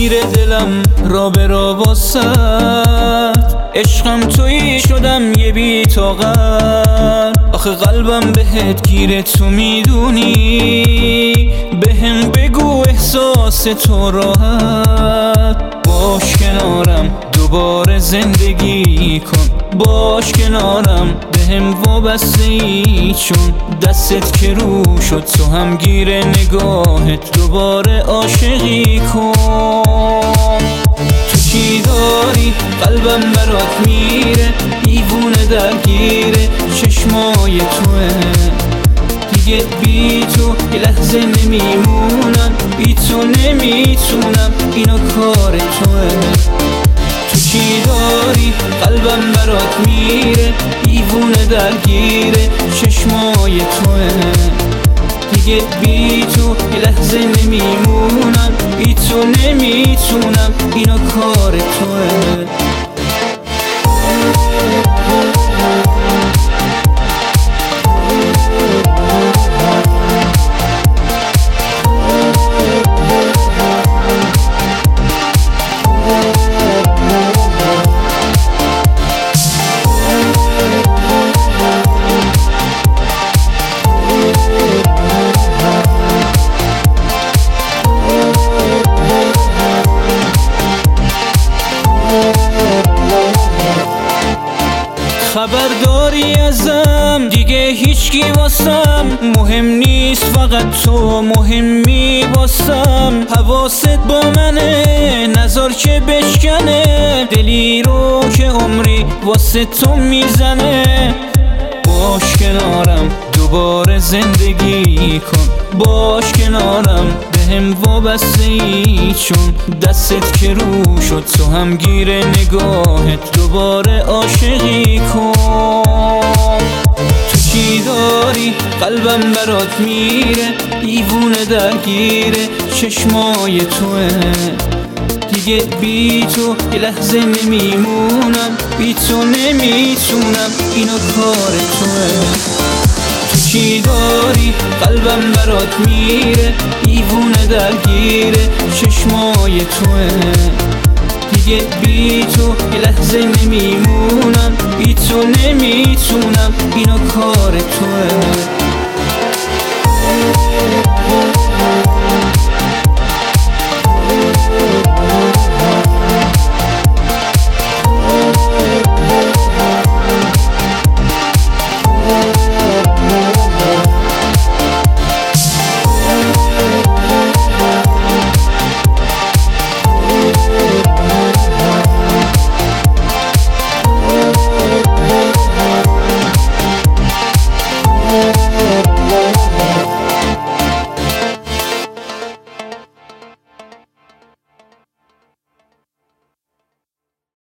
میره دلم را به را واسد، عشقم تویی شدم یه بی طاقت. آخه قلبم بهت گیره تو میدونی، بهم بگو احساس تو راحت. باش کنارم دوباره زندگی کن، باش کنارم بهم وابسته ای، چون دستت که رو شد تو هم گیر نگاهت دوباره عاشقی کن. تو چی داری قلبم برات میره، دیوونه درگیره چشمای توه. دیگه بی تو یه لحظه نمیمونم، بی تو نمیتونم، اینو کار توه. تو چی داری قلبم برات میره، دیوونه درگیره چشمای توه. دیگه بی تو یه لحظه نمیمونم، بی تو نمیتونم، اینو کار توه. خبرداری ازم دیگه هیچکی واسم مهم نیست، فقط تو مهمی واسم. حواست با منه نظر که بشکنه، دلی رو که عمری واسه تو میزنه. باش کنارم دوباره زندگی کن، باش کنارم بهم وابسته ای، چون دستت که رو شد تو هم گیر نگاهت دوباره عاشقی کن. تو چی داری قلبم برات میره، دیوونه درگیره چشمای توه. دیگه بی تو یه لحظه نمیمونم، بی تو نمیتونم، اینو کار توه. تو چی داری قلبم برات میره، دیوونه درگیره چشمای توه. دیگه بی تو یه لحظه نمیمونم،